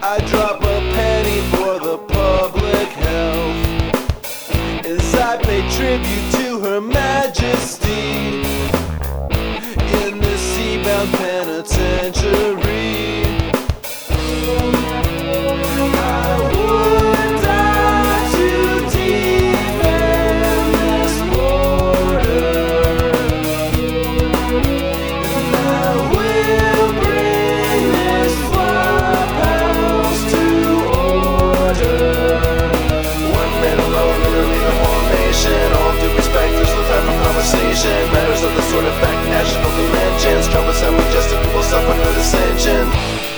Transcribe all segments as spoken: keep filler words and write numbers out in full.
I drop a penny for the public health as I pay tribute to Her Majesty in the sea-bound penitentiary. I would die to defend this border, and I will bring this flophouse to order. One man alone in a leader formation. All due respect, there's no time for conversation. Matters of the sort affect national dimensions. Troublesome, majestic people suffer no dissension.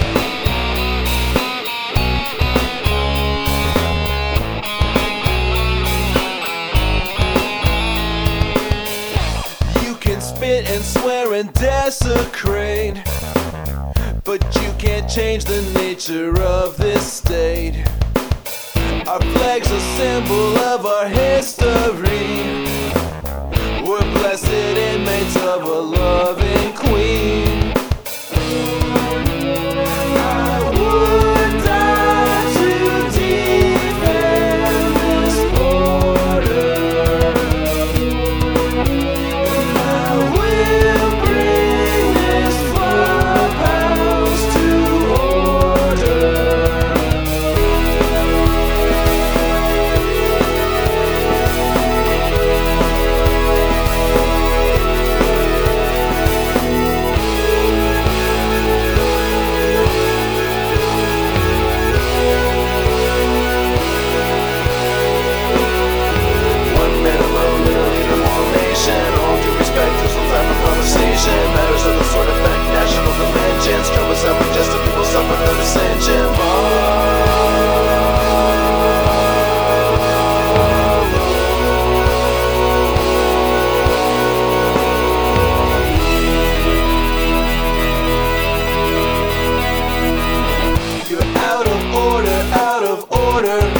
Spit and swear and desecrate, but you can't change the nature of this state. Our flag's a symbol of our history. We're blessed inmates of a loving queen. I would die to defend this border. Matters of the sort affect national dimensions. Troublesome, majestic people suffer no dissension. You're out of order, out of order.